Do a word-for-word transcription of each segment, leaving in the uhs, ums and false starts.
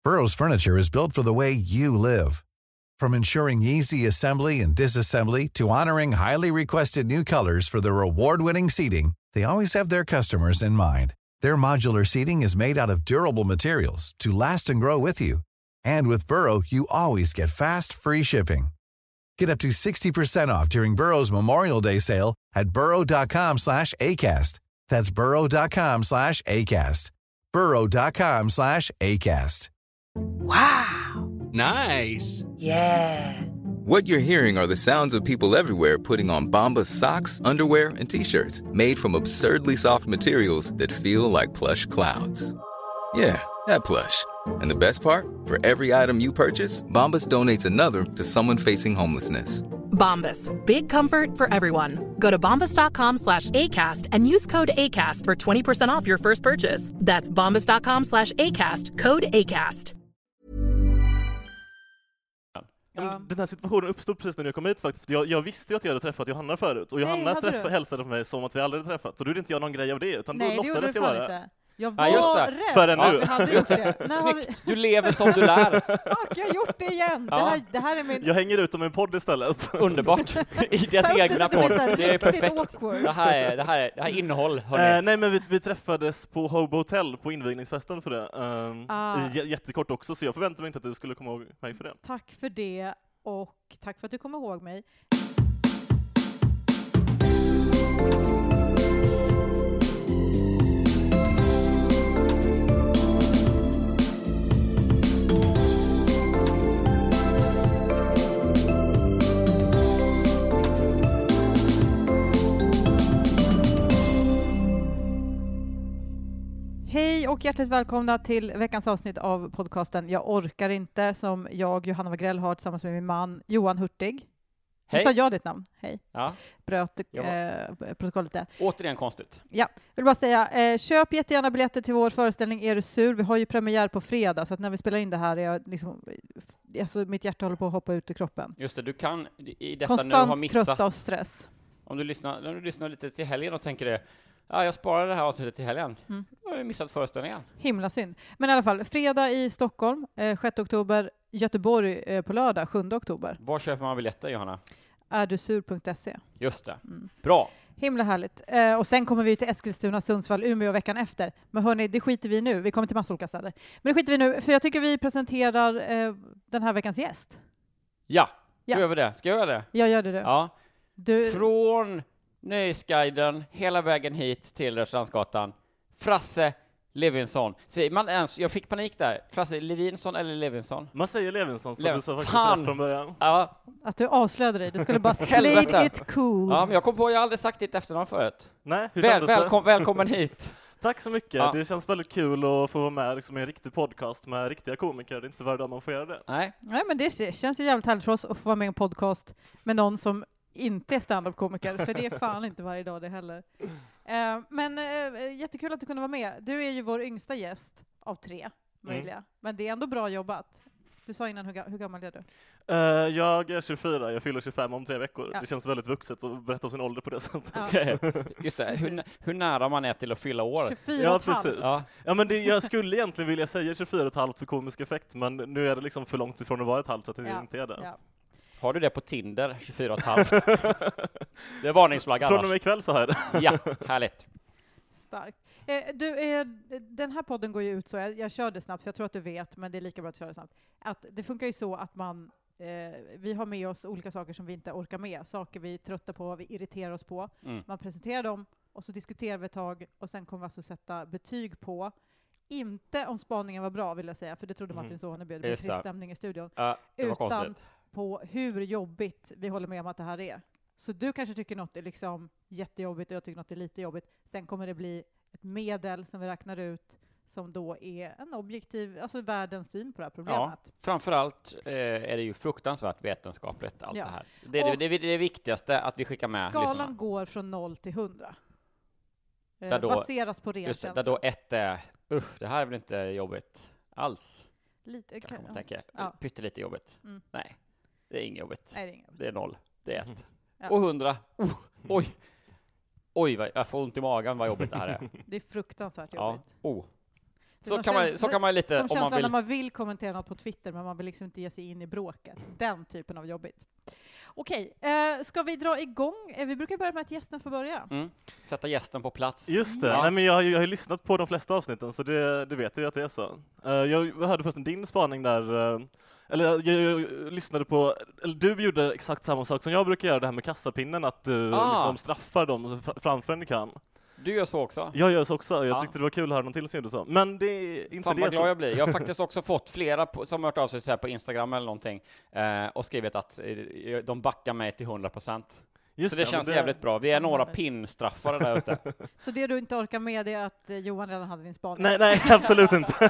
Burrow's furniture is built for the way you live. From ensuring easy assembly and disassembly to honoring highly requested new colors for their award-winning seating, they always have their customers in mind. Their modular seating is made out of durable materials to last and grow with you. And with Burrow, you always get fast, free shipping. Get up to sixty percent off during Burrow's Memorial Day sale at burrow.com slash ACAST. That's burrow.com slash ACAST. burrow.com slash ACAST. Wow. Nice. Yeah. What you're hearing are the sounds of people everywhere putting on Bombas socks, underwear, and T-shirts made from absurdly soft materials that feel like plush clouds. Yeah, that plush. And the best part? For every item you purchase, Bombas donates another to someone facing homelessness. Bombas. Big comfort for everyone. Go to bombas.com slash ACAST and use code ACAST for twenty percent off your first purchase. That's bombas.com slash ACAST. Code ACAST. Ja. Den här situationen uppstod precis när jag kom hit faktiskt. För jag, jag visste ju att jag hade träffat Johanna förut. Och Johanna Nej, träffade, hälsade på mig som att vi aldrig hade träffat. Så då gjorde inte jag någon grej av det. Utan Nej, då det låtsades gjorde jag du bara. inte. Jag var ja, just det. rädd. Förrän ja, nu. Vi hade just det. Snyggt. Vi... Du lever som du lär. Fuck, jag har gjort det igen. Ja. Det, här, det här är min... Jag hänger ut om en podd istället. Underbart. I deras egna podd. Det är perfekt. Det här är, det här är, det här är innehåll, hörni. Eh, nej, men vi, vi träffades på Hobo Hotel på invigningsfesten för det. Um, ah. j- jättekort också, så jag förväntade mig inte att du skulle komma ihåg mig för det. Tack för det, och tack för att du kommer ihåg mig. Hej och hjärtligt välkomna till veckans avsnitt av podcasten Jag orkar inte, som jag, Johanna Wagrell, har tillsammans med min man Johan Hurtig. Hej. Nu sa jag ditt namn. Hej. Ja. Bröt Jag eh, protokollet där. Återigen konstigt. Ja, vill bara säga, eh, köp jättegärna biljetter till vår föreställning Är du sur? Vi har ju premiär på fredag, så att när vi spelar in det här är jag liksom, alltså mitt hjärta håller på att hoppa ut ur kroppen. Just det, du kan i detta Konstant nu ha missat. trötta och stress. Om du lyssnar, om du lyssnar lite till helgen och tänker det, ja, jag sparar det här avsnittet till helgen. Mm. Då har jag missat föreställningen. Himla synd. Men i alla fall, fredag i Stockholm, eh, sjätte oktober, Göteborg eh, på lördag, sjunde oktober. Var köper man biljetter, Johanna? är du sur punkt se. Just det. Mm. Bra. Himla härligt. Eh, och sen kommer vi till Eskilstuna, Sundsvall, Umeå veckan efter. Men hörni, det skiter vi nu. Vi kommer till massa olika städer. Men det skiter vi nu, för jag tycker vi presenterar eh, den här veckans gäst. Ja, Ja. då gör vi det. Ska jag göra det? Jag gör det du. Ja. Du... Från Nöjesguiden hela vägen hit till Rörstrandsgatan. Frasse Levinson. Säger man ens, jag fick panik där. Frasse Levinson eller Levinson? Man säger Levinson, så Levin- du sa faktiskt Fan! rätt från början. Ja. Att du avslöjade dig. Du skulle bara play Helvete. it cool. Ja, men jag kom på, jag har aldrig sagt ditt efternamn förut. Nej, hur Väl, kändes det? välkom, välkommen hit. Tack så mycket. Ja. Det känns väldigt kul att få vara med liksom, i en riktig podcast med riktiga komiker. Det är inte varje dag man får göra det. Nej. Nej, men det känns ju jävligt härligt för oss att få vara med i en podcast med någon som inte är stand-up-komiker, för det är fan inte varje dag det heller. Uh, men uh, jättekul att du kunde vara med. Du är ju vår yngsta gäst av tre möjliga. Mm. Men det är ändå bra jobbat. Du sa innan, hur, ga- hur gammal är du? Uh, jag är tjugofyra, jag fyller tjugofem om tre veckor. Ja. Det känns väldigt vuxet att berätta om sin ålder på det sättet. Ja. Just det, hur, hur nära man är till att fylla år. tjugofyra Ja, och ett halvt. precis. Ja. Ja, men det, jag skulle egentligen vilja säga tjugofyra och ett halvt för komisk effekt, men nu är det liksom för långt ifrån att vara ett halvt så att det Ja. inte är det. Ja. Har du det på Tinder, tjugofyra och ett halvt? Det är varningsflagga Från annars. och med ikväll så har jag det. Ja, härligt. Starkt. Eh, du, eh, den här podden går ju ut så, jag, jag kör det snabbt, för jag tror att du vet, men det är lika bra att köra det snabbt. Att det funkar ju så att man, eh, vi har med oss olika saker som vi inte orkar med, saker vi är trötta på, vi irriterar oss på. Mm. Man presenterar dem, och så diskuterar vi ett tag, och sen kommer vi alltså sätta betyg på, inte om spaningen var bra, vill jag säga, för det trodde Martin Mm. Soneby, det blev Just det. trist stämning i studion. Ja, det var Utan konstigt. på hur jobbigt vi håller med om att det här är. Så du kanske tycker något är liksom jättejobbigt och jag tycker något är lite jobbigt. Sen kommer det bli ett medel som vi räknar ut som då är en objektiv, alltså världens syn på det här problemet. Ja, framförallt eh, är det ju fruktansvärt vetenskapligt allt Ja. det här. Det är Och det, det, det viktigaste att vi skickar med skalan lyssnarna. går från noll till hundra. Eh, Där då- baseras på ren Just det, känsla. där då ett är, usch, det här är väl inte jobbigt alls. Lite, Kanske man ja. tänker. Ja. Pyttelite jobbigt. Mm. Nej, det är inget jobbigt. Nej, det är inget. Det är noll. Det är ett. Mm. Ja. Och hundra. Oh, oj. Oj, vad, jag får ont i magen vad jobbigt det här är. Det är fruktansvärt Ja. jobbigt. Oh. Så kan, man, så kan man lite, som om känslan man vill. när man vill kommentera något på Twitter, men man vill liksom inte ge sig in i bråket. Den typen av jobbigt. Okej, eh, ska vi dra igång? Eh, vi brukar börja med att gästen får börja. Mm. Sätta gästen på plats. Just det, Ja. nej, men jag, har ju- jag har ju lyssnat på de flesta avsnitten så det, det vet jag ju att det är så. Uh, jag hörde förresten din spaning där, uh, eller jag, jag, jag lyssnade på, eller du gjorde exakt samma sak som jag brukar göra, det här med kassapinnen, att du Ah. liksom straffar dem fr- framför en du kan. Du gör så också. Jag gör så också, jag Ja. tyckte det var kul att höra någon till som gjorde så. Men det är inte Fan det vad glad som... jag blir. Jag har faktiskt också fått flera på, som har hört av sig så här på Instagram eller någonting eh, och skrivit att eh, de backar mig till hundra procent. Just Så det men känns det- jävligt bra. Vi är Ja, några det- pinnstraffare där ute. Så det du inte orkar med är att eh, Johan redan hade din spaning? Nej, nej, absolut inte.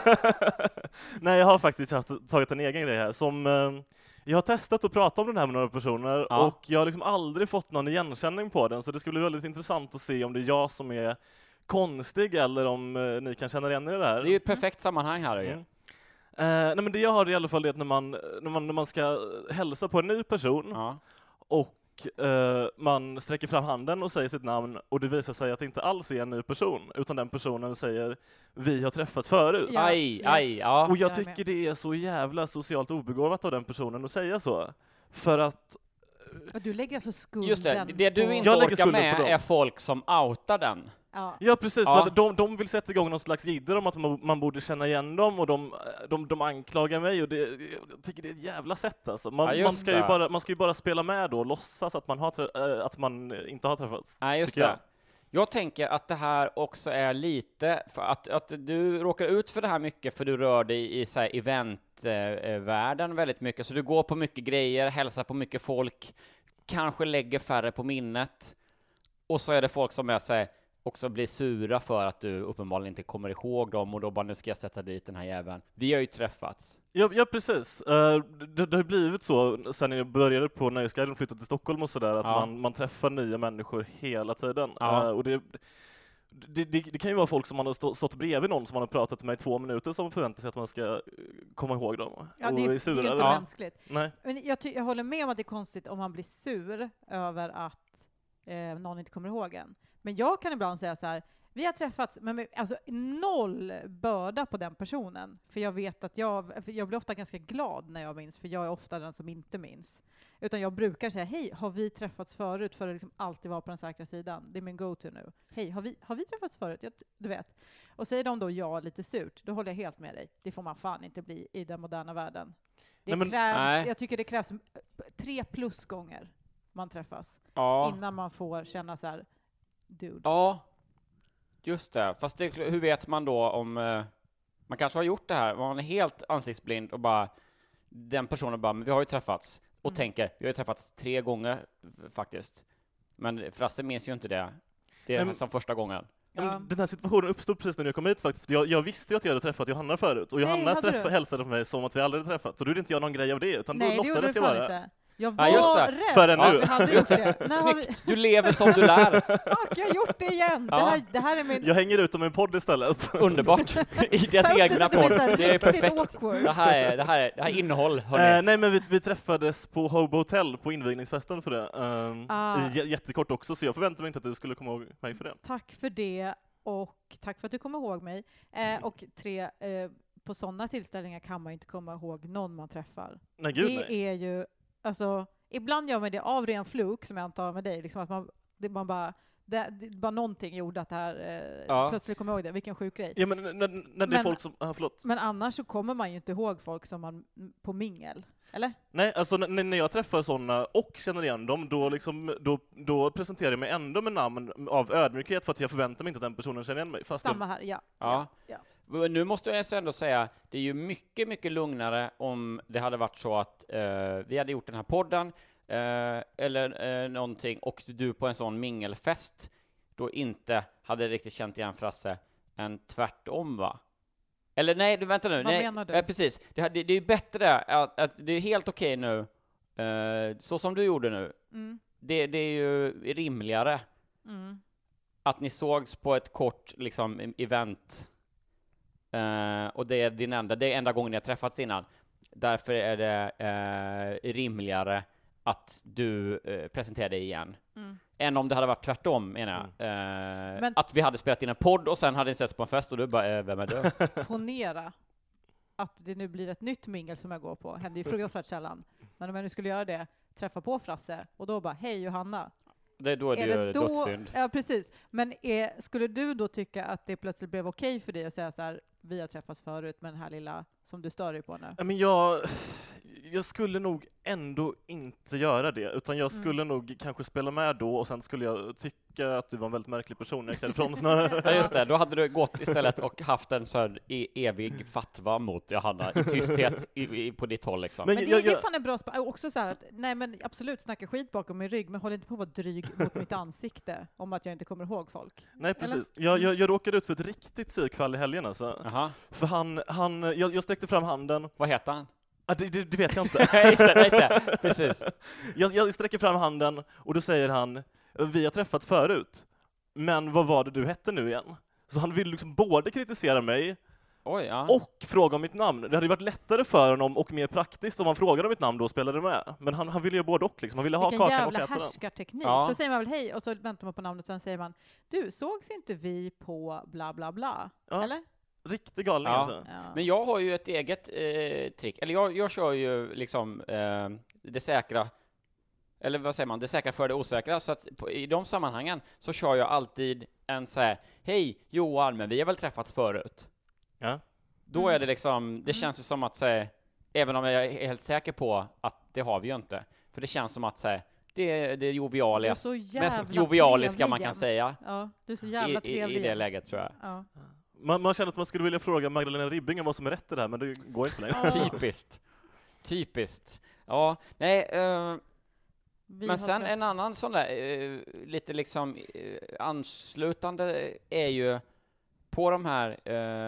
Nej, jag har faktiskt haft, tagit en egen grej här som eh, jag har testat att prata om den här med några personer Ja. och jag har liksom aldrig fått någon igenkänning på den, så det skulle bli väldigt intressant att se om det är jag som är konstig eller om eh, ni kan känna igen er i det här. Det är ju ett perfekt sammanhang här ju. Mm. Eh, nej, men det jag har i alla fall är att när man, när man, när man ska hälsa på en ny person Ja. och eh, man sträcker fram handen och säger sitt namn och det visar sig att det inte alls är en ny person utan den personen säger vi har träffats förut. Ja, Aj, yes. aj, ja. Och jag Jag är tycker med. det är så jävla socialt obegåvat av den personen att säga så. För att Och du lägger alltså skulden Just det, det du på... inte Jag lägger orkar skulden på med dem. är folk som outar den. Ja. Ja, precis. Ja. För att de, de vill sätta igång någon slags jidder om att man, man borde känna igen dem och de, de, de anklagar mig och det, jag tycker det är ett jävla sätt alltså. Man, Ja, just man, ska ju det. bara, man ska ju bara spela med då och låtsas att man, har trä, äh, att man inte har träffats. Nej, just tycker det. Jag tänker att det här också är lite, för att, att du råkar ut för det här mycket för du rör dig i så här eventvärlden väldigt mycket, så du går på mycket grejer, hälsar på mycket folk, kanske lägger färre på minnet, och så är det folk som är så här, också blir sura för att du uppenbarligen inte kommer ihåg dem och då bara nu ska jag sätta dit den här jäveln. Vi har ju träffats. Ja, ja precis. Uh, det, det har blivit så sen jag började på Nöjesguiden och flyttade till Stockholm och sådär, att Ja. man, man träffar nya människor hela tiden. Ja. Uh, och det, det, det, det kan ju vara folk som man har stå, stått bredvid någon som man har pratat med i två minuter som förväntar sig att man ska eh, komma ihåg dem. Ja, och det, är, det är sura ju inte över det. mänskligt. Nej. Men jag, ty- jag håller med om att det är konstigt om man blir sur över att eh, någon inte kommer ihåg en. Men jag kan ibland säga så här, vi har träffats, men med, alltså noll börda på den personen. För jag vet att jag, för jag blir ofta ganska glad när jag minns, för jag är ofta den som inte minns. Utan jag brukar säga, hej, har vi träffats förut? För att liksom alltid vara på den säkra sidan. Det är min go-to nu. Hej, har vi, har vi träffats förut? Jag, du vet. Och säger de då ja lite surt, då håller jag helt med dig. Det får man fan inte bli i den moderna världen. Det Nej, men- krävs, Nej. jag tycker det krävs tre plus gånger man träffas. Ja. Innan man får känna så här, dude. Ja, just det. Fast det, hur vet man då om... Eh, man kanske har gjort det här, man är helt ansiktsblind och bara... Den personen bara, men vi har ju träffats. Och Mm. tänker, vi har ju träffats tre gånger f- faktiskt. Men Frasse minns ju inte det. Det är Nej, men- som första gången. Men Ja. Den här situationen uppstod precis när jag kom hit faktiskt. För Jag, jag visste ju att jag hade träffat Johanna förut. Och Nej, Johanna hade träffa, du? hälsade på mig som att vi aldrig hade träffat. Så då gjorde inte jag någon grej av det. Utan Nej, då det gjorde du låtsades jag fan bara. inte. Jag Ja, var just det. rädd. Förrän Ja, nu. Vi hade Just gjort det. det. När har vi- Snyggt! Du lever som du lär. Fuck, jag har gjort det igen. Ja. Det, här, det här är min... Jag hänger ut dem i en podd istället. Underbart. I deras Ta upp det så egna att det blir så här podd. Det är riktigt perfekt. awkward. Det här är, det här är, det här är innehåll, Eh, hörni. nej, men vi, vi träffades på Hobo Hotel på invigningsfesten för det. Um, Ah. j- jättekort också, så jag förväntade mig inte att du skulle komma ihåg mig för det. Tack för det, och tack för att du kommer ihåg mig. Eh, och tre, eh, på sådana tillställningar kan man ju inte komma ihåg någon man träffar. Nej, gud det nej. är ju, alltså, ibland gör man det av ren fluk, som jag antar med dig, liksom att man, det, man bara, det, det, bara någonting gjorde att det här, eh, Ja. plötsligt kommer jag ihåg det, vilken sjuk grej. Ja, men när, när det är Men- folk som... Ah, förlåt. Men annars så kommer man ju inte ihåg folk som man, på mingel, eller? Nej, alltså n- när jag träffar sådana och känner igen dem, då, liksom, då, då presenterar jag mig ändå med namn av ödmjukhet för att jag förväntar mig inte att den personen känner igen mig. Fast Samma här, ja. Ja. ja. Men nu måste jag ändå säga, det är ju mycket, mycket lugnare om det hade varit så att eh, vi hade gjort den här podden eh, eller eh, någonting och du på en sån mingelfest då inte hade riktigt känt igen Frasse än tvärtom, va? Eller nej, du vänta nu. Vad nej, menar du? Eh, precis. Det, det, det är ju bättre att, att det är helt okej nu, eh, så som du gjorde nu. Mm. Det, det är ju rimligare Mm. att ni sågs på ett kort liksom event. Eh, och det är din enda, det är enda gången ni har träffats innan. Därför är det eh, rimligare att du eh, presenterar dig igen. Mm. än om det hade varit tvärtom, menar jag. Mm. Eh, Men, att vi hade spelat in en podd och sen hade ni setts på en fest och du bara, eh, vem är du? ponera att det nu blir ett nytt mingel som jag går på. Händer ju fruktansvärt sällan. Men om jag nu skulle göra det, träffa på Frasse och då bara, hej Johanna. Det, då är det Är ju då, dödssynd. ja, precis. Men är, skulle du då tycka att det plötsligt blev okej för dig att säga så här, vi har träffats förut med den här lilla som du stör dig på nu? Ja, men jag, jag skulle nog ändå inte göra det, utan jag skulle Mm. nog kanske spela med då och sen skulle jag tycka att du var en väldigt märklig person när jag gick därifrån snarare. Ja, just det. Då hade du gått istället och haft en sån e- evig fatwa mot Johanna i tysthet i, i, på ditt håll liksom. Men Men det, jag- det är jag- fan en bra sp- också så här att, nej men absolut snacka skit bakom min rygg, men håll inte på att vara dryg mot mitt ansikte om att jag inte kommer ihåg folk. Nej, precis. Eller? Jag, jag, jag råkade ut för ett riktigt psykfall i helgen alltså. Jaha. För han, han jag, jag sträckte fram handen. Vad heter han? Ah, det, det, det vet jag inte. Nej, just det, just det. Precis. jag, jag sträcker fram handen och då säger han, vi har träffats förut, men vad var det du hette nu igen? Så han vill liksom både kritisera mig Oj, ja. och fråga om mitt namn. Det hade varit lättare för honom och mer praktiskt om han frågade om mitt namn då och spelade med. Men han, han ville ju både och liksom. Han ville ha Vilken kakan och jävla äta den. härskarteknik. Ja. Då säger man väl hej och så väntar man på namnet och sen säger man, du, sågs inte vi på bla bla bla? Ja. Eller? Riktig galning Ja. alltså. Ja. Men jag har ju ett eget eh, trick. Eller jag, jag kör ju liksom eh, det säkra, eller vad säger man, det säkra för det osäkra. Så att på, i de sammanhangen så kör jag alltid en så här, hej Johan, men vi har väl träffats förut. Ja. Då är det liksom, det känns ju som att säga, även om jag är helt säker på att det har vi ju inte. För det känns som att säga, det är det Du är jovialiga, så jävla mest jovialiska trevlig man kan jämt. säga Ja, du är så i, jävla i, trevlig i det jämt. läget, tror jag. Ja. Man, man känner att man skulle vilja fråga Magdalena Ribbing om vad som är rätt i det här, men det går inte längre. Ja. Typiskt. Typiskt. Ja, nej, eh, Vi men har sen träff- en annan sån där, eh, lite liksom eh, anslutande är ju på de här,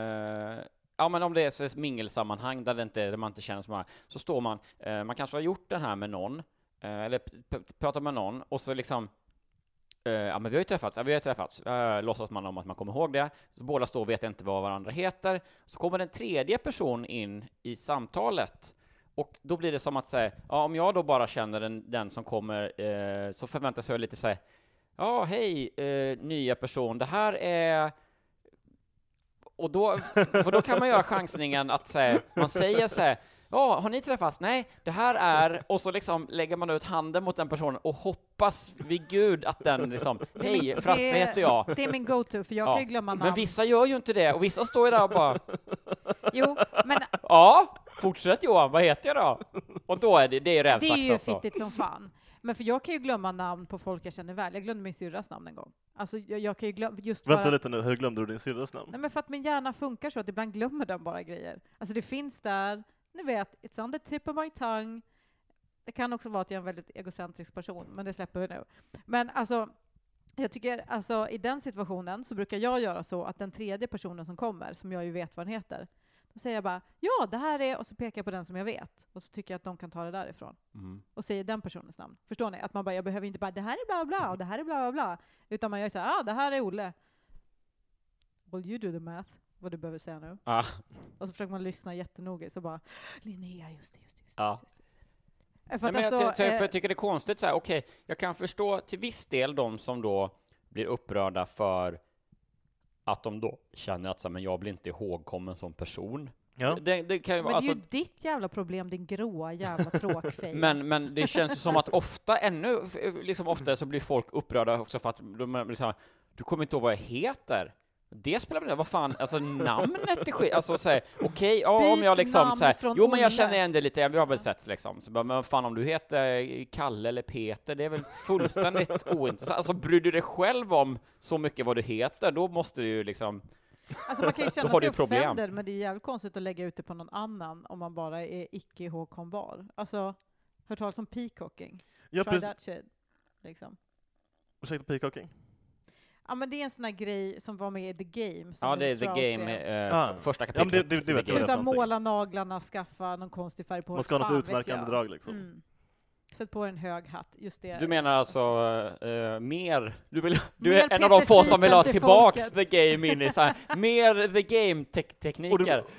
eh, ja men om det är så mingelsammanhang där, det inte, där man inte känner så många, så står man, eh, man kanske har gjort den här med någon, eh, eller p- p- pratar med någon, och så liksom, eh, ja men vi har ju träffats, ja vi har ju träffats, eh, låtsas man om att man kommer ihåg det, så båda står och vet inte vad varandra heter, så kommer en tredje person in i samtalet, och då blir det som att säga, ja om jag då bara känner den, den som kommer, eh, så förväntas jag lite säga, ja hej eh, nya person, det här är, och då, för då kan man göra chansningen att säga, man säger så här, ja har ni träffats? Nej, det här är, och så liksom lägger man ut handen mot den personen och hoppas vid Gud att den liksom, hej Frasse Det- heter jag. Det är min go-to, för jag Ja, kan ju glömma namn. Men vissa gör ju inte det, och vissa står ju där och bara, Jo, men ja, fortsätt Johan, vad heter jag då? Och då är det, det är det är rävsax ju alltså. fittigt som fan. Men för jag kan ju glömma namn på folk jag känner väl. Jag glömde min syrras namn en gång. Alltså jag, jag kan ju glömma just för Vänta att, lite nu, hur glömde du din syrras namn? nej men för att min hjärna funkar så att ibland glömmer den bara grejer. Alltså det finns där, ni vet, it's on the tip of my tongue. Det kan också vara att jag är en väldigt egocentrisk person, men det släpper vi nu. Men alltså, jag tycker, alltså i den situationen så brukar jag göra så att den tredje personen som kommer, som jag ju vet vad den heter, då säger jag bara, ja det här är, och så pekar jag på den som jag vet. Och så tycker jag att de kan ta det därifrån. Mm. Och säger den personens namn. Förstår ni? Att man bara, jag behöver inte bara, det här är bla bla, och det här är bla bla bla. Utan man gör så här, ja ah, det här är Olle. Will you do the math? Vad du behöver säga nu. Ah, Och så försöker man lyssna jättenoga, så bara, Linnea, just det, just det. Just det, ja. just det. För Nej, att men jag, alltså, ty- för eh, jag tycker det är konstigt så här, okej, jag kan förstå till viss del de som då blir upprörda för att de då känner att så här, men jag blir inte ihågkommen som person. Ja. Det, det kan ju men vara, det alltså, är ju ditt jävla problem, din gråa jävla tråkfej. men, men det känns ju som att ofta, ännu liksom ofta så blir folk upprörda också för att de blir så här, du kommer inte ihåg vad jag heter. Det spelar väl, vad fan, alltså namnet är skit, alltså såhär, okej, okay, ja, om Byt jag liksom namn såhär, från jo men jag Olle. känner igen det lite, vi har väl sett liksom, så bara, men fan om du heter Kalle eller Peter, det är väl fullständigt ointressant, alltså bryr du dig själv om så mycket vad du heter, då måste du ju liksom, Alltså man kan ju känna Då har sig du problem. offended, men det är jävligt konstigt att lägga ut det på någon annan om man bara är icke ihågkombar. Alltså, hört talas om peacocking. Ja, Try precis. that shit. Liksom. Ursäkta, peacocking? Ja, men det är en sån här grej som var med i The Game. Som ja det är Lewis The Strauss Game, skrev. eh, Ah. f- första Ja, men kapitlet. det- det- det vet The jag. Typ Game. såhär, måla naglarna, skaffa någon konstig färg på Man ska ha något fan vet utmärkande jag. drag liksom. Mm. Sätt på en hög hatt, just det. Du menar alltså eh, mer, du, vill, du Mer är en av de få som vill ha Peter tillbaks Sipen The Game in i så här, mer The Och, du, Game-tekniker.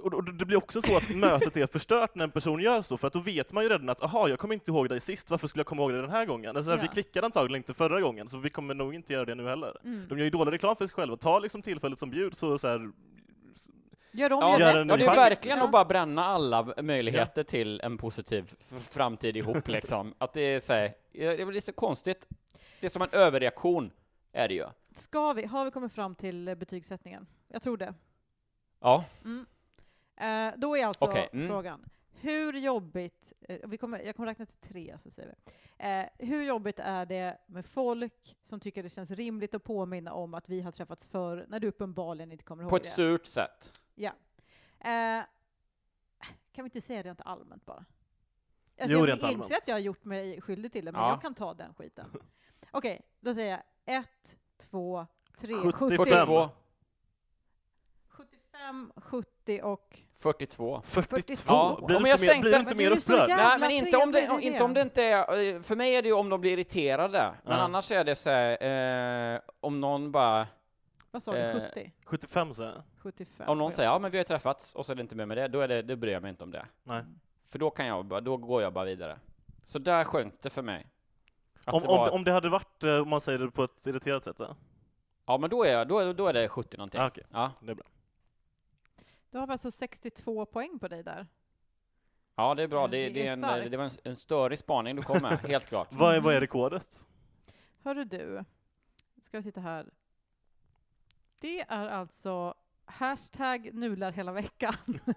och, och det blir också så att mötet är förstört när en person gör så, för att då vet man ju redan att aha, jag kommer inte ihåg dig sist, varför skulle jag komma ihåg dig den här gången? Alltså, ja. Vi klickade antagligen inte förra gången, så vi kommer nog inte göra det nu heller. Mm. De gör ju dålig reklam för sig själva. Ta liksom tillfället som bjud, så, så här, gör de ja, gör det, ja, det är verkligen att bara bränna alla möjligheter ja. till en positiv framtid ihop liksom. Att det är så här, det blir så konstigt. Det är som en överreaktion är det ju. Ska vi, har vi kommit fram till betygssättningen? Jag tror det. Ja. Mm. Eh, då är alltså okay. mm. frågan, hur jobbigt, eh, vi kommer, jag kommer räkna till tre så säger vi. Eh, hur jobbigt är det med folk som tycker det känns rimligt att påminna om att vi har träffats för när du uppenbarligen inte kommer ihåg det? det? På ett surt sätt. Ja. Eh, kan vi inte säga det inte allmänt bara? Alltså, jo, jag inser allmänt. att jag har gjort mig skyldig till det, men ja. jag kan ta den skiten. Okej, okay, då säger jag ett, två, tre, fyrtiotvå. sjuttiofem, sjuttio och fyrtiotvå. fyrtiotvå. Ja, blir om det jag inte mer, sänkte, blir det inte mer upprörd? Nej, men inte om det, inte om det inte är, för mig är det ju om de blir irriterade. Men ja. annars är det så här, eh, om någon bara... Vad sa du, eh, sjuttio? sjuttiofem så här. sjuttiofem. Om någon säger, ja men vi har träffats och så är det inte mer med det, då är det, då bryr jag mig inte om det. Nej. För då kan jag bara, då går jag bara vidare. Så där sjönk det för mig. Om det, om, var... om det hade varit, om man säger det på ett irriterat sätt då? Ja, men då är, jag, då, då är det sjuttio någonting. Ah, okay. Ja, det är bra. Du har alltså sextiotvå poäng på dig där. Ja, det är bra. Det, det, det, är är en, det var en, en störig spaning du kom med, helt klart. Vad är, vad är rekordet? Hörru du, ska vi sitta här. Det är alltså hashtag nular hela veckan.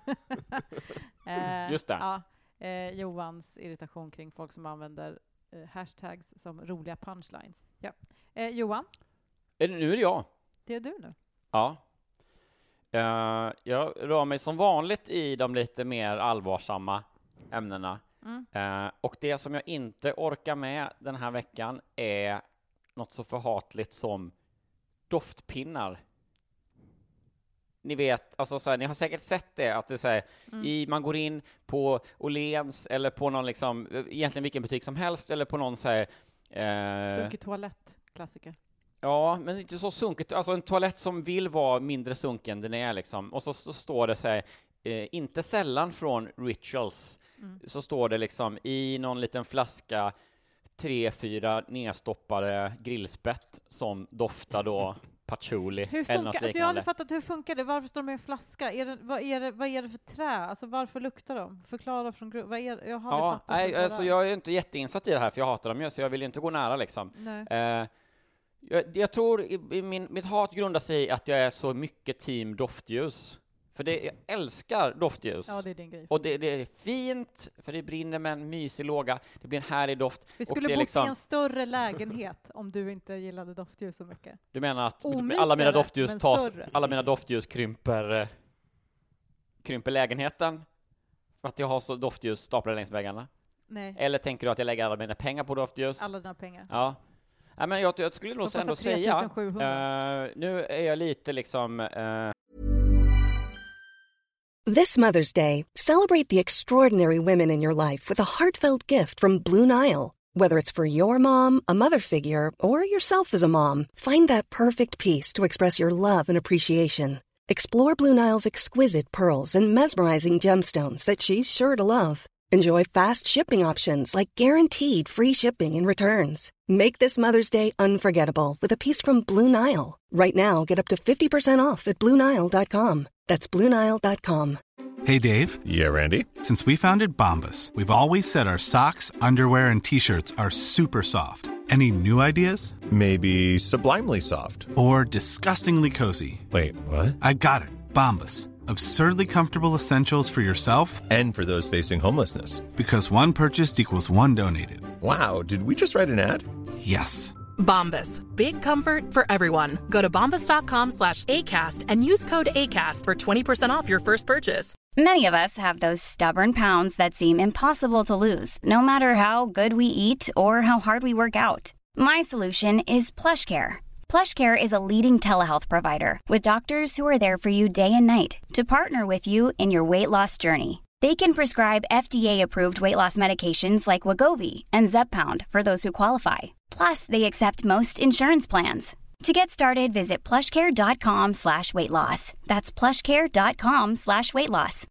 eh, Just det. Ja, eh, Johans irritation kring folk som använder eh, hashtags som roliga punchlines. Ja. Eh, Johan? Nu är det jag. Det är du nu. Ja. Uh, jag rör mig som vanligt i de lite mer allvarsamma ämnena. Mm. Uh, och det som jag inte orkar med den här veckan är något så förhatligt som doftpinnar. Ni vet, alltså så här, ni har säkert sett det, att det så här, mm. i, man går in på Åhléns eller på någon liksom, egentligen vilken butik som helst, eller på någon så här... Uh, Sunkig toalett, klassiker. Ja, men inte så sunkigt. Alltså en toalett som vill vara mindre sunken den är liksom. Och så, så står det så här, eh, inte sällan från Rituals, mm. så står det liksom i någon liten flaska tre, fyra nedstoppade grillspett som doftar då patchouli hur funkar, eller något liknande. Alltså jag har aldrig fattat hur funkar det. Varför står de i en flaska? Är det, vad, är det, vad är det för trä? Alltså varför luktar de? Förklara från grund. Vad är, jag har ja, fattat nej, alltså jag är inte jätteinsatt i det här, för jag hatar dem ju, så jag vill inte gå nära liksom. Nej. Eh, Jag, jag tror i, i min, mitt hat grundar sig i att jag är så mycket team doftljus. För det, jag älskar doftljus. Ja, det är din grej. Och det, det är fint, för det brinner med en mysig låga. Det blir en härlig doft. Vi skulle bott liksom... i en större lägenhet om du inte gillade doftljus så mycket. Du menar att Omysigare, alla mina doftljus tas, större. alla mina doftljus krymper, krymper lägenheten? För att jag har så doftljus staplade längs väggarna? Nej. Eller tänker du att jag lägger alla mina pengar på doftljus? Alla dina pengar. Ja. Ja, men jag, jag skulle nog ändå säga, uh, nu är jag lite liksom... Uh... This Mother's Day, celebrate the extraordinary women in your life with a heartfelt gift from Blue Nile. Whether it's for your mom, a mother figure, or yourself as a mom, find that perfect piece to express your love and appreciation. Explore Blue Nile's exquisite pearls and mesmerizing gemstones that she's sure to love. Enjoy fast shipping options like guaranteed free shipping and returns. Make this Mother's Day unforgettable with a piece from Blue Nile. Right now, get up to fifty percent off at blue nile dot com. That's blue nile dot com. Hey, Dave. Yeah, Randy. Since we founded Bombas, we've always said our socks, underwear, and T-shirts are super soft. Any new ideas? Maybe sublimely soft. Or disgustingly cozy. Wait, what? I got it. Bombas. Absurdly comfortable essentials for yourself and for those facing homelessness. Because one purchased equals one donated. Wow, did we just write an ad? Yes. Bombas. Big comfort for everyone. Go to bombas.com slash ACAST and use code ACAST for twenty percent off your first purchase. Many of us have those stubborn pounds that seem impossible to lose, no matter how good we eat or how hard we work out. My solution is PlushCare. PlushCare is a leading telehealth provider with doctors who are there for you day and night to partner with you in your weight loss journey. They can prescribe F D A-approved weight loss medications like Wegovy and Zepbound for those who qualify. Plus, they accept most insurance plans. To get started, visit plushcare.com slash weight loss. That's plushcare.com slash weight loss.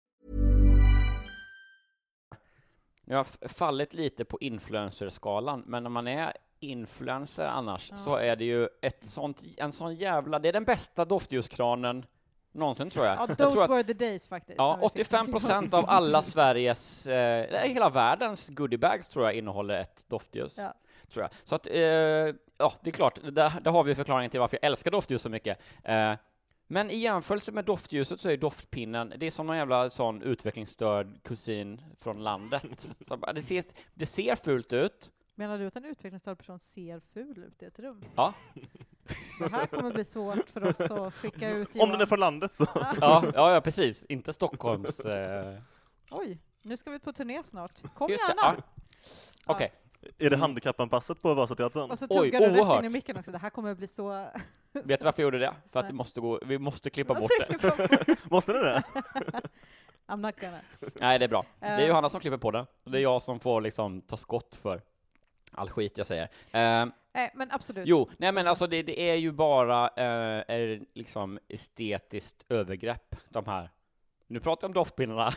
Jag har f- fallit lite på influencerskalan, men när man är influencer annars Ja. så är det ju ett sånt, en sån jävla, det är den bästa doftljuskranen någonsin tror jag. Ja, jag those tror att, were the days faktiskt. ja, när vi fick åttiofem procent av alla Sveriges, eh, hela världens goodiebags tror jag innehåller ett doftljus. Ja. Tror jag. Så att, eh, ja, det är klart, där, där har vi förklaringen till varför jag älskar doftljus så mycket. Eh, men i jämförelse med doftljuset så är doftpinnen, det är som någon jävla sån utvecklingsstörd kusin från landet. Så bara, det, ser, det ser fult ut. Menar du att en utvecklingsstörd person ser ful ut i ett rum? Ja. Det här kommer bli svårt för oss att skicka ut. Om den är från landet så. Ja, ja, ja, precis. Inte Stockholms... Eh... Oj, nu ska vi ut på turné snart. Kom Just det, gärna! ja. Okej. Är det handikappanpassat på Vasateatern? Och så Oj, tuggar du rätt oerhört. in i micken också. Det här kommer bli så... Vet du varför jag gjorde det? För att Nej. det måste gå, vi måste klippa bort Måste det. klippa bort. Måste ni det? I'm not gonna. Nej, det är bra. Det är Eh. Johanna som klipper på det. Och det är jag som får liksom ta skott för all skit jag säger. Eh, Nej, men absolut. jo, nej men alltså det, det är ju bara eh, är liksom estetiskt övergrepp, de här. Nu pratar jag om doftpinnarna.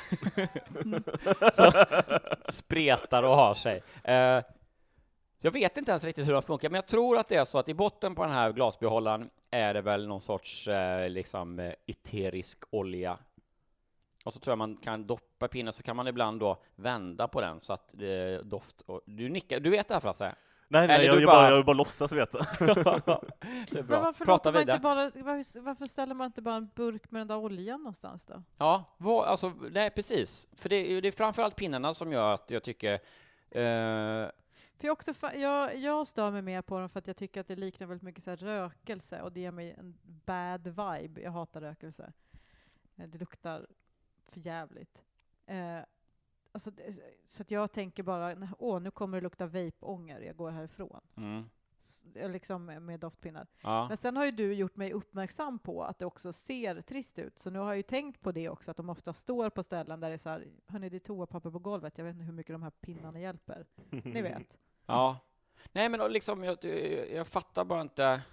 Så, spretar och har sig. Eh, så jag vet inte ens riktigt hur det funkar, men jag tror att det är så att i botten på den här glasbehållaren är det väl någon sorts eh, liksom eh, eterisk olja. Och så tror jag man kan doppa pinnen, så kan man ibland då vända på den så att det är doft. Och, du nickar, du vet det här Frasse? Nej, nej, Eller jag, du jag, bara- bara... jag vill bara låtsas veta. Det är Men bra. varför, Prata låter man vidare. inte bara, varför, varför ställer man inte bara en burk med den där oljan någonstans då? Ja, vad, alltså, nej precis. För det, är- det är framförallt pinnarna som gör att jag tycker... Eh, För jag, också, fa- jag, jag stör mig mer på dem för att jag tycker att det liknar väldigt mycket så här rökelse och det ger mig en bad vibe. Jag hatar rökelse. Eh, Det luktar för jävligt. Eh, alltså, det- så att jag tänker bara, åh nu kommer det lukta vape-ånger, jag går härifrån. mm, S- Liksom med doftpinnar. ja. Men sen har ju du gjort mig uppmärksam på att det också ser trist ut. Så nu har jag ju tänkt på det också, att de ofta står på ställen där det är så här, hörni det är toapapper på golvet, jag vet inte hur mycket de här pinnarna hjälper. Ni vet. Ja. Nej, men då liksom, jag, jag fattar bara inte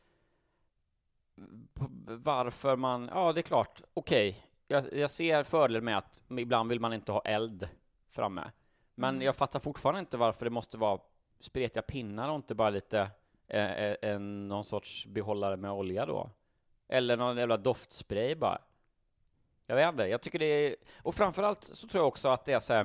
varför man... Ja, det är klart. Okej, jag, jag ser fördel med att ibland vill man inte ha eld framme. Men Mm. jag fattar fortfarande inte varför det måste vara spretiga pinnar och inte bara lite eh, eh, en, någon sorts behållare med olja då. Eller någon jävla doftspray bara. Jag vet inte, jag tycker det är... Och framförallt så tror jag också att det är så här...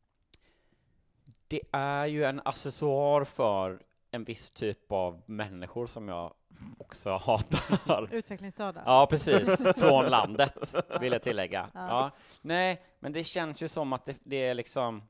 Det är ju en accessoar för en viss typ av människor som jag också hatar. Utvecklingsstörda. Ja, precis. Från landet, vill jag tillägga. Ja. Ja. Nej, men det känns ju som att det, det är liksom...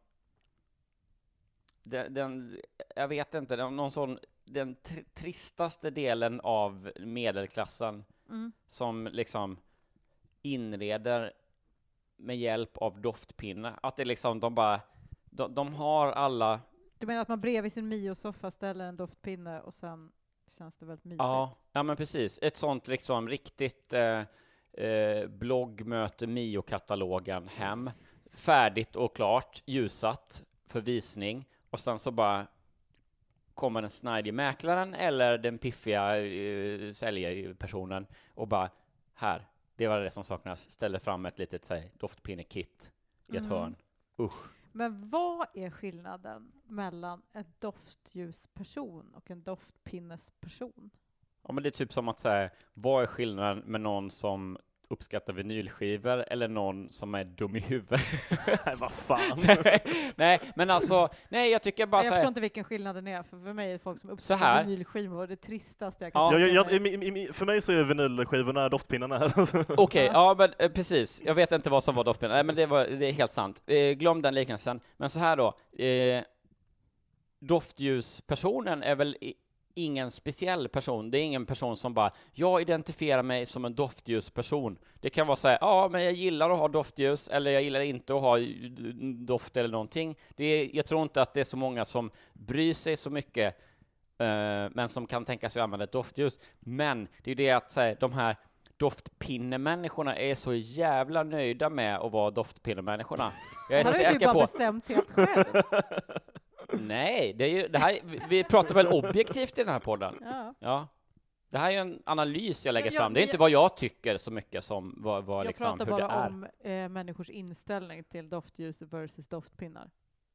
Den, den, jag vet inte, den, någon sån, den tr- tristaste delen av medelklassen Mm. som liksom inreder med hjälp av doftpinne. Att det liksom, de bara... De, de har alla... Du menar att man bredvid sin Mio-soffa ställer en doftpinne och sen känns det väldigt mysigt? Ja, ja, men precis. Ett sånt liksom riktigt eh, eh, blogg möter Mio-katalogen hem. Färdigt och klart, ljusat för visning. Och sen så bara kommer den snajdige mäklaren eller den piffiga eh, säljpersonen och bara, här, det var det som saknas. Ställer fram ett litet så här, doftpinnekit i ett Mm. hörn. Usch. Men vad är skillnaden mellan en doftljusperson och en doftpinnesperson? Ja, men det är typ som att säga, vad är skillnaden med någon som uppskattar vinylskivor eller någon som är dum i huvudet? Nej, vad fan. nej, nej, men alltså, nej, jag tycker bara jag så förstår här, inte vilken skillnaden är, för för mig är folk som Så uppskattar här. vinylskivor det tristaste jag kan Ja. Jag, tänka jag, mig. jag, i- i- för mig så är vinylskivorna doftpinnarna här. okej, ja, men eh, precis. Jag vet inte vad som var doftpinnen. Nej, men det, var, det är helt sant. Eh, glöm den liknelsen. Men så här då, eh, doftljuspersonen är väl i, ingen speciell person. Det är ingen person som bara, jag identifierar mig som en doftljusperson. Det kan vara så här, ja, men jag gillar att ha doftljus, eller jag gillar inte att ha doft eller någonting. Det är, jag tror inte att det är så många som bryr sig så mycket, eh, men som kan tänka sig att använda ett doftljus. Men det är det att så här, de här doftpinnemänniskorna är så jävla nöjda med att vara doftpinnemänniskorna. Jag är Det har ju du säker bara på... bestämt helt själv. Nej, det är ju, det här, vi- vi pratar väl objektivt i den här podden? Ja. Ja. Det här är en analys jag lägger Ja, fram. Det är jag- inte vad jag tycker så mycket som vad, vad Jag liksom, pratar hur det bara är. om eh, människors inställning till doftljus versus doftpinnar.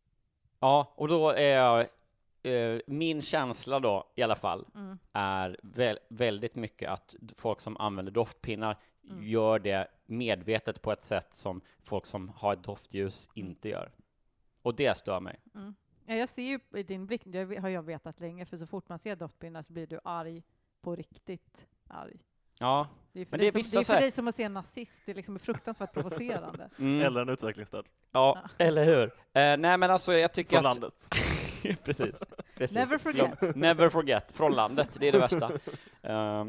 Ja, och då är jag, eh, min känsla då i alla fall Mm. är väl, väldigt mycket att folk som använder doftpinnar Mm. gör det medvetet på ett sätt som folk som har ett doftljus inte gör. Och det stör mig. Mm. Ja, jag ser ju i din blick, det har jag vetat länge, för så fort man ser doftpinnar så blir du arg, på riktigt arg. Ja, Det är för, men dig, det är som, vissa det är så för här- dig som att se en nazist, det är liksom fruktansvärt provocerande. Mm. Eller en utvecklingsstöd. Ja, eller hur? Eh, nej, men alltså jag tycker Från att... landet. Precis. Precis. Never forget. Glöm- Never forget. Från landet, det är det värsta. Ehm,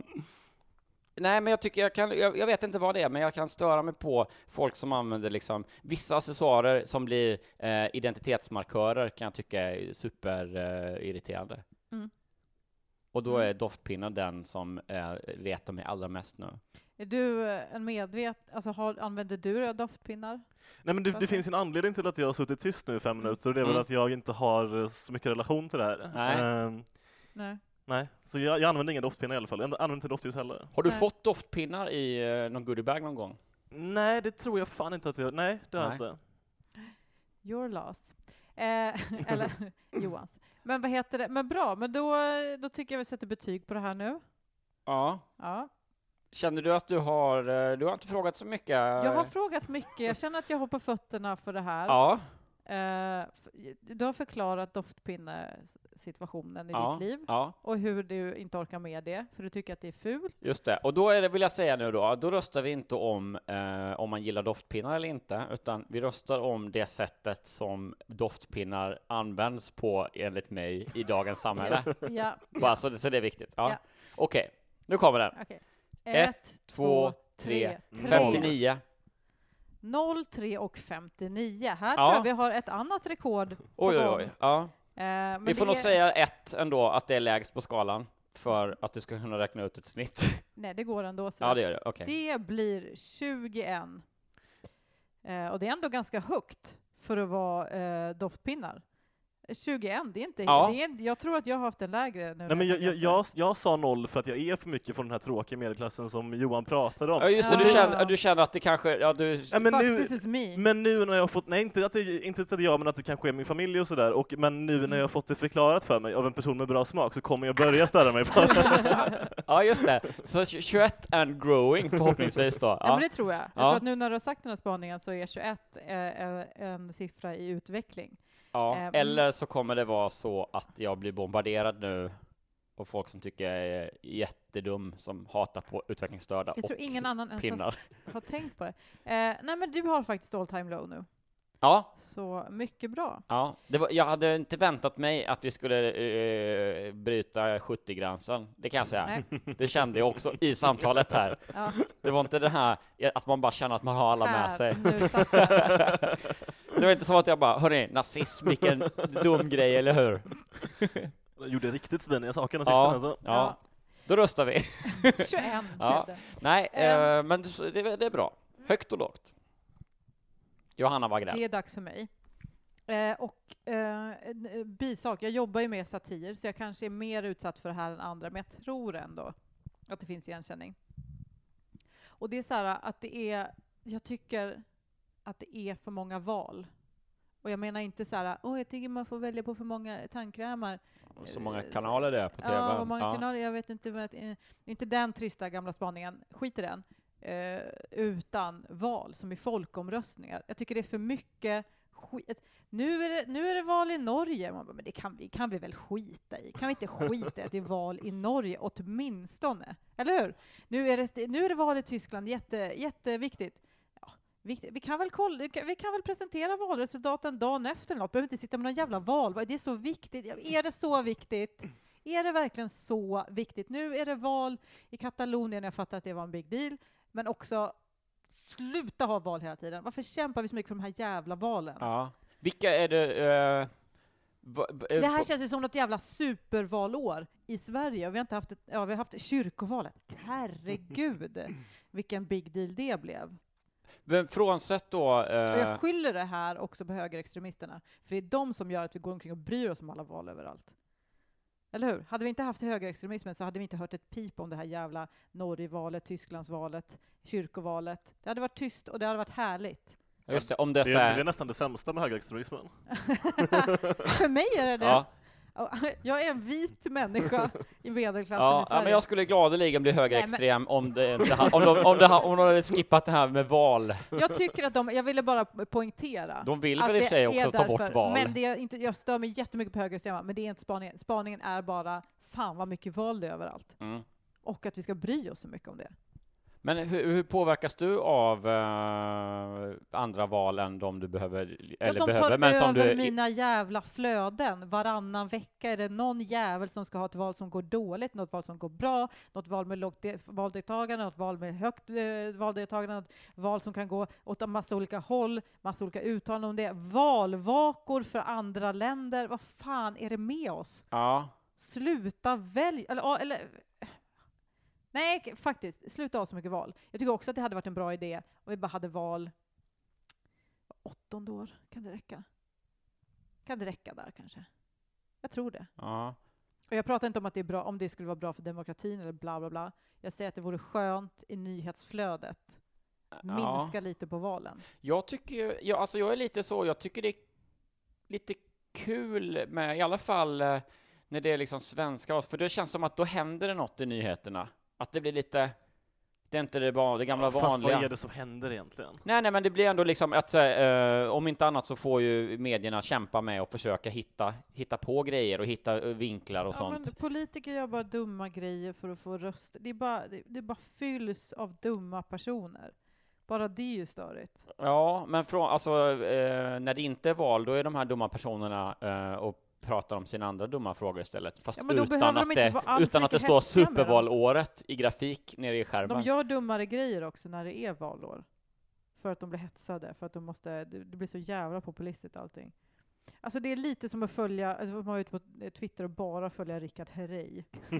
nej, men jag tycker jag kan, jag, jag vet inte vad det är, men jag kan störa mig på folk som använder liksom vissa accessoarer som blir eh, identitetsmarkörer kan jag tycka är super eh, irriterande. Mm. Och då Mm. är doftpinnen den som eh, retar mig allra mest nu. Är du eh, en medvet, alltså har, använder du doftpinnar? Nej, men det, det Varför? finns en anledning till att jag har suttit tyst nu i fem minuter, och det är väl Mm. att jag inte har eh, så mycket relation till det här. Nej. Ehm, Nej. nej. Så jag, jag använder inga doftpinnar i alla fall. Jag använder inte doftljus heller. Har du Nej. fått doftpinnar i eh, någon goodiebag någon gång? Nej, det tror jag fan inte att jag... Nej, det har jag Nej. inte. Your loss. Eh, eller Johans. Men vad heter det? Men bra, men då, då tycker jag vi sätter betyg på det här nu. Ja. Ja. Känner du att du har, eh, du har inte frågat så mycket? Jag har frågat mycket. Jag känner att jag har på fötterna för det här. Ja. Eh, f- du har förklarat doftpinnesituationen i Ja, ditt liv ja, och hur du inte orkar med det, för du tycker att det är fult. just det. Och då är det, vill jag säga nu då, då röstar vi inte om eh, om man gillar doftpinnar eller inte, utan vi röstar om det sättet som doftpinnar används på, enligt mig, i dagens samhälle. Ja, Bara så det, så det är viktigt. Ja. Ja. Okej, nu kommer den. okej. Ett, två, tre, femtionio. noll, tre och femtionio. Här Ja. tror jag vi har ett annat rekord på Oj, oj, gång. oj. Ja. Eh, men Vi får det nog är- säga ett ändå, att det är lägst på skalan, för att du ska kunna räkna ut ett snitt. Nej, det går ändå. Så Ja, det gör det. Okej. Det blir tjugoett. Eh, och det är ändå ganska högt för att vara eh, doftpinnar. tjugoett, det är inte... Ja. Det är, jag tror att jag har haft en lägre nu. Nej, men jag, jag, jag, jag sa noll för att jag är för mycket från den här tråkiga medelklassen som Johan pratade om. Ja, just det. Du Ja. känner, du känner att det kanske... Ja, du... Nej, men nu, Faktiskt is me. men nu när jag har fått, nej inte att det, inte att det är jag, men att det kanske är min familj och sådär, och men nu när jag har fått det förklarat för mig av en person med bra smak så kommer jag börja störa mig på det. Ja, just det. Så tjugoett and growing förhoppningsvis då. Ja, men Ja. det tror jag. Jag Ja. tror att nu när du har sagt den här spaningen så är tjugoett eh, en siffra i utveckling. Ja. Ehm. Eller så kommer det vara så att jag blir bombarderad nu och folk som tycker jag är jättedum, som hatar på utvecklingsstörda Jag och tror ingen annan ens pinnar. har, har tänkt på det. Eh, nej, men du har faktiskt all time low nu. Ja, Så mycket bra. ja. Det var, jag hade inte väntat mig att vi skulle eh, bryta sjuttio-gränsen, det kan jag säga. Nej. Det kände jag också i samtalet här. Ja. Det var inte det här att man bara känner att man har alla med Här, sig. nu satt jag. Det var inte som att jag bara, hörni, nazism, vilken dum grej, eller hur? Jag gjorde riktigt sviniga saker den Ja. sista. Alltså. Ja, då röstar vi. tjugoett Ja. blev det. Nej, Ehm. eh, men det, det det är bra. Högt och lågt. Johanna Wagrell. Det är dags för mig. Eh, och eh, en, eh, bisak, jag jobbar ju med satir, så jag kanske är mer utsatt för det här än andra, men jag tror ändå att det finns igenkänning. Och det är så här att det är, jag tycker att det är för många val. Och jag menar inte så här, åh, jag tycker man får välja på för många tandkrämer. Så många kanaler det är på T V. Ja, vad många Ja. kanaler, jag vet inte, men, eh, inte den trista gamla spaningen, skit i den. Eh, utan val som i folkomröstningar. Jag tycker det är för mycket skit. Nu är det, nu är det val i Norge. Man bara, men det kan vi, kan vi väl skita i? Kan vi inte skita i att det är val i Norge åtminstone? Eller hur? Nu är det, nu är det val i Tyskland, jätte, jätteviktigt. Ja, viktigt. Vi kan väl kolla, vi kan väl presentera valresultaten dagen efter något. Behöver inte sitta med någon jävla val. Det är så viktigt. Är det så viktigt? Är det verkligen så viktigt? Nu är det val i Katalonien. Jag fattar att det var en big deal. Men också, sluta ha val hela tiden. Varför kämpar vi så mycket för de här jävla valen? Ja. Vilka är det? Eh, va, va, Det här känns ju som något jävla supervalår i Sverige. Och vi har inte haft ett, ja, vi har haft kyrkovalet. Herregud, vilken big deal det blev. Men frånsett då... Och Eh, jag skyller det här också på högerextremisterna. För det är de som gör att vi går omkring och bryr oss om alla val överallt. Eller hur? Hade vi inte haft högerextremismen så hade vi inte hört ett pip om det här jävla Norgevalet, Tysklandsvalet, kyrkovalet. Det hade varit tyst och det hade varit härligt. Just det, om det, det, är, det är nästan det sämsta med högerextremismen. För mig är det det. Ja. Jag är en vit människa i medelklassen Ja, i Sverige. ja, men jag skulle gladeligen bli högerextrem Nej, men... om, det, det här, om, de, om, det här, om de hade skippat det här med val. Jag tycker att de, jag ville bara poängtera. De vill väl i och för sig också ta därför, bort val. Men det är inte, jag stör mig jättemycket på högerextrema, men det är inte spaningen. Spaningen är bara, fan vad mycket val det är överallt. Mm. Och att vi ska bry oss så mycket om det. Men hur, hur påverkas du av uh, andra val än de du behöver? Eller ja, de behöver, tar men som över du... mina jävla flöden. Varannan vecka är det någon jävel som ska ha ett val som går dåligt, något val som går bra, något val med lågt de- valdeltagande, något val med högt eh, valdeltagande, något val som kan gå åt en massa olika håll, massa olika uttalanden om det. Valvakor för andra länder. Vad fan är det med oss? Ja. Sluta välja, eller... eller Nej, faktiskt. Sluta ha så mycket val. Jag tycker också att det hade varit en bra idé om vi bara hade val åttonde år. Kan det räcka? Kan det räcka där kanske? Jag tror det. Ja. Och jag pratar inte om att det är bra, om det skulle vara bra för demokratin eller bla bla bla. Jag säger att det vore skönt i nyhetsflödet. Minska Ja. lite på valen. Jag tycker, ja, alltså jag är lite så, jag tycker det är lite kul med, i alla fall eh, när det är liksom svenska, för det känns som att då händer det något i nyheterna. Att det blir lite, det är inte det, bara, det gamla Fast vanliga. vad är det som händer egentligen? Nej, nej, men det blir ändå liksom att, eh, om inte annat så får ju medierna kämpa med och försöka hitta, hitta på grejer och hitta uh, vinklar och Ja, sånt. men politiker gör bara dumma grejer för att få röst. Det är bara, det, det bara fylls av dumma personer. Bara det är ju störigt. Ja, men från, alltså, eh, när det inte är val, då är de här dumma personerna eh, och pratar om sina andra dumma frågor istället. Fast Ja, men då utan, behöver att de inte det, vara alls utan att det lika står hetsiga med dem. supervalåret i grafik nere i skärmen. De gör dummare grejer också när det är valår. För att de blir hetsade. För att de måste, det, det blir så jävla populistiskt allting. Alltså det är lite som att följa, alltså man är ute på Twitter och bara följa Rickard Herrey.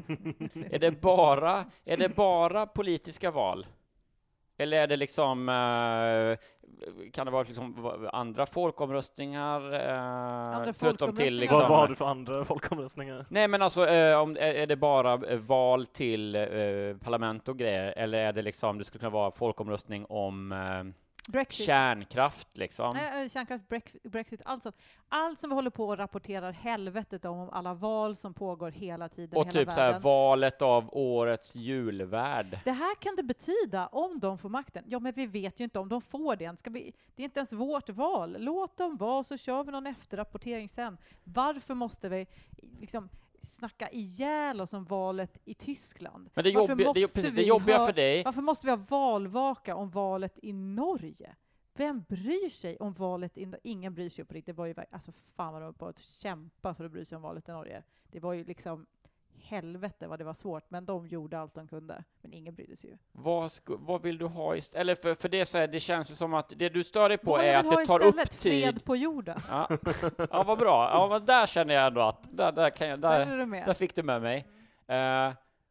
är, det bara, är det bara politiska val? Eller är det liksom, eh, kan det vara liksom andra folkomröstningar? Eh, andra förutom till liksom, vad, vad har du för andra folkomröstningar? Nej, men alltså, eh, om, är, är det bara val till eh, parlament och grejer? Eller är det liksom, det skulle kunna vara folkomröstning om eh, Brexit. Kärnkraft liksom? Äh, kärnkraft, brex, Brexit, alltså allt som vi håller på och rapporterar helvetet om, om alla val som pågår hela tiden Och i hela typ så här, världen. valet av årets julvärd. Det här kan det betyda om de får makten. Ja, men vi vet ju inte om de får det. Ska vi, det är inte ens vårt val. Låt dem vara, så kör vi någon efterrapportering sen. Varför måste vi liksom snacka ihjäl oss om valet i Tyskland? Men det, Varför jobbiga, det, måste precis, det vi jobbiga ha- för dig, Varför måste vi ha valvaka om valet i Norge? Vem bryr sig om valet i Norge? Ingen bryr sig på riktigt. Det var ju, alltså fan vad de var på att kämpa för att bry sig om valet i Norge. Det var ju liksom helvete vad det var svårt, men de gjorde allt de kunde. Men ingen brydde sig ju. vad, sku, vad vill du ha istället? Eller för, för det, så här, det känns ju som att det du stör dig på Vad är jag att vill ha det tar istället? upp tid. Fred på jorden. Ja. Ja, vad bra. Ja, men där känner jag ändå att där, där, kan jag, Där är där, du med. där fick du med mig. Uh,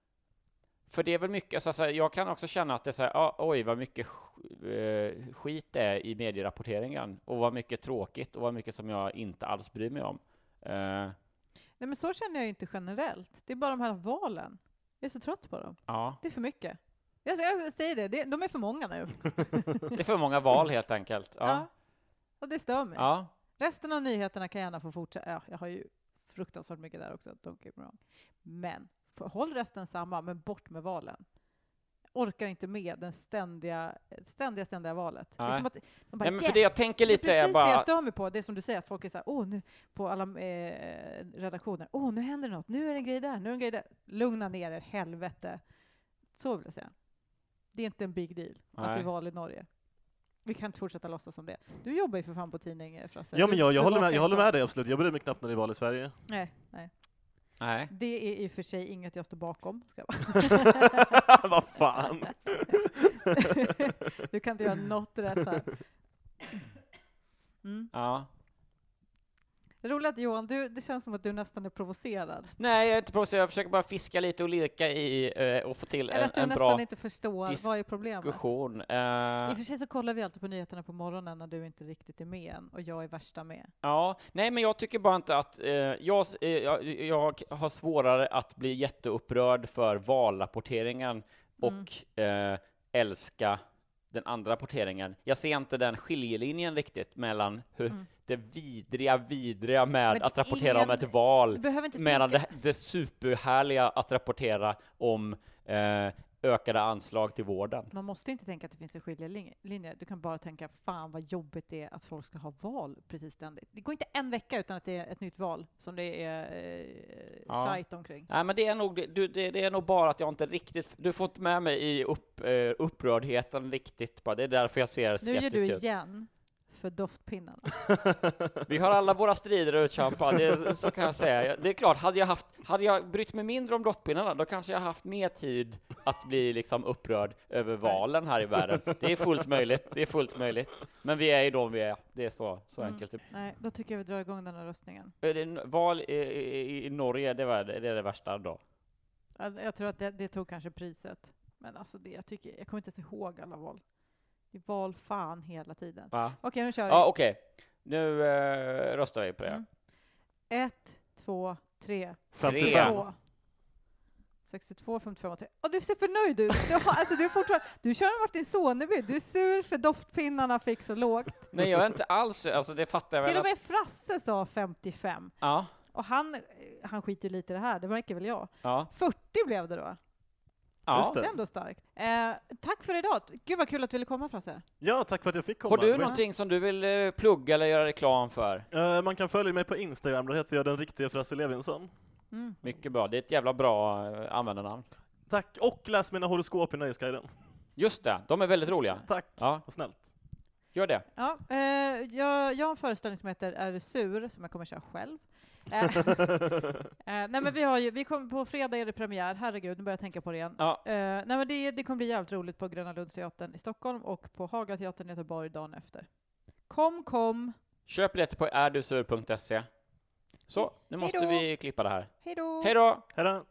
för det är väl mycket, så, så här, jag kan också känna att det är så här, ah, oj vad mycket uh, skit det är i medierapporteringen och vad mycket tråkigt och vad mycket som jag inte alls bryr mig om. Uh, Nej, men så känner jag ju inte generellt. Det är bara de här valen. Jag är så trött på dem. ja, Det är för mycket. Jag, jag säger det, det, de är för många nu. det är för många val helt enkelt. Ja. Ja. Och det stör mig. Ja. Resten av nyheterna kan gärna få fortsätta. Ja, jag har ju fruktansvärt mycket där också. Don't get me wrong. Men för, håll resten samma, men bort med valen. Orkar inte med den ständiga, ständiga, ständiga valet. Det är Nej. som att de bara, Nej, men yes! för det jag tänker lite det är är precis bara... det jag stör mig på. Det är som du säger, att folk är så här, åh, nu på alla eh, redaktioner. Åh, nu händer det något. Nu är det en grej där. Nu är det en grej där. Lugna ner er, helvete. Så vill jag säga. Det är inte en big deal att det Nej. är val i Norge. Vi kan inte fortsätta låtsas som det. Du jobbar ju för fan på tidning, Frasse. Ja, men jag, jag, Du håller med, bevakar jag håller en med sak. dig absolut. Jag bryr mig knappt när det är val i Sverige. Nej, nej. Nej. Det är i och för sig inget jag står bakom. Ska jag Vad fan? Du kan inte göra något rätt här. Mm. Ja. Det roliga är att Johan, du, det känns som att du nästan är provocerad. Nej, jag är inte provocerad. Jag försöker bara fiska lite och lirka i eh, och få till Eller en, att du en nästan bra inte förstår vad är problemet. diskussion. Uh, I och för sig så kollar vi alltid på nyheterna på morgonen när du inte riktigt är med än, och jag är värsta med. Ja, nej men jag tycker bara inte att... Eh, jag, eh, jag, jag har svårare att bli jätteupprörd för valrapporteringen och mm. eh, älska den andra rapporteringen. Jag ser inte den skiljelinjen riktigt mellan hur mm. det vidriga, vidriga med att rapportera ingen, om ett val medan det, det superhärliga att rapportera om eh, ökade anslag till vården. Man måste inte tänka att det finns en skiljelinje. Du kan bara tänka, fan vad jobbigt det är att folk ska ha val precis ständigt. Det går inte en vecka utan att det är ett nytt val som det är eh, ja. shit omkring. Nej, men det är, nog, det, det, det är nog bara att jag inte riktigt... Du får inte med mig i upp, eh, upprördheten riktigt. Bara. Det är därför jag ser skeptisk ut. Nu gör du igen för doftpinnarna. Vi har alla våra strider att utkämpa, det, så kan jag säga. Det är klart, hade jag, haft, hade jag brytt mig mindre om doftpinnarna, då kanske jag haft mer tid att bli liksom upprörd över valen här i världen. Det är fullt möjligt, det är fullt möjligt. Men vi är ju de vi är, det är så, så mm. enkelt. Nej, då tycker jag vi drar igång den här röstningen. Val i, i, i Norge, det, var, det är det värsta då. Jag, jag tror att det, det tog kanske priset. Men alltså det, jag tycker, jag kommer inte ens ihåg alla val. Det val fan hela tiden. Va? Okej, nu kör vi. Ja, okej. Nu eh, röstar vi på det. Mm. Ett, två, tre. femtiofem. sextiotvå, femtiofem och tre. Och du ser förnöjd ut. Du, har, alltså, du, är fortfarande, du kör Martin Soneby. Du är sur för doftpinnarna fick så lågt. Nej, jag är inte alls. Alltså, det fattar jag Till väl. och med Frasse sa femtiofem. Ja. Och han, han skiter lite i det här. Det märker väl jag. Ja. fyrtio blev det då. Ja, det är ändå starkt. Eh, tack för idag. Gud vad kul att du ville komma, Frasse. Ja, tack för att jag fick komma. Har du någonting som du vill eh, plugga eller göra reklam för? Uh, man kan följa mig på Instagram, där heter jag den riktiga Frasse Levinson. Mm. Mycket bra, det är ett jävla bra eh, användarnamn. Tack, och läs mina horoskop i Nöjesguiden. Just det, de är väldigt roliga. Tack, ja. Och snällt. Gör det. Ja, eh, jag, jag har en föreställning som heter Är du sur? Som jag kommer köra själv. eh, nej men vi har ju, vi kommer på fredag är det premiär, herregud, nu börjar jag tänka på det igen. Ja. Eh, nej men det, det kommer bli jävligt roligt på Gröna Lundsteatern i Stockholm och på Hagateatern i Göteborg dagen efter. Kom, kom! Köp biljetter på erdusur punkt se. Så, nu måste Hejdå. vi klippa det här. Hej då! Hej då! Hej då!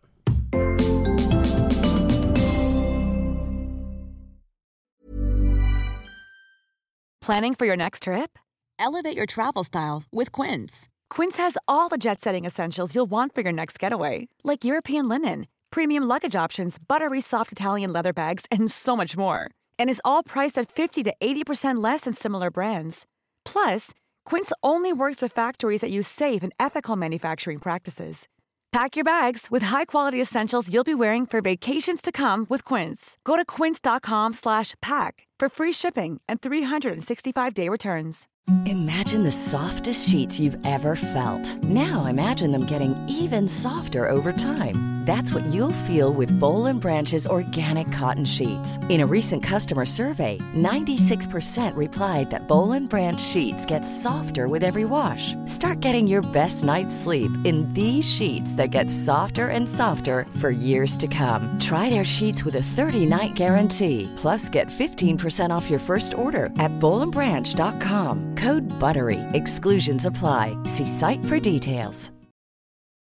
Planning for your next trip? Elevate your travel style with Quince. Quince has all the jet-setting essentials you'll want for your next getaway, like European linen, premium luggage options, buttery soft Italian leather bags, and so much more. And is all priced at fifty to eighty percent less than similar brands. Plus, Quince only works with factories that use safe and ethical manufacturing practices. Pack your bags with high-quality essentials you'll be wearing for vacations to come with Quince. Go to quince.com slash pack for free shipping and three sixty-five day returns. Imagine the softest sheets you've ever felt. Now imagine them getting even softer over time. That's what you'll feel with Boll and Branch's organic cotton sheets. In a recent customer survey, ninety-six percent replied that Boll and Branch sheets get softer with every wash. Start getting your best night's sleep in these sheets that get softer and softer for years to come. Try their sheets with a thirty night guarantee. Plus, get fifteen percent off your first order at boll and branch dot com. Code BUTTERY. Exclusions apply. See site for details.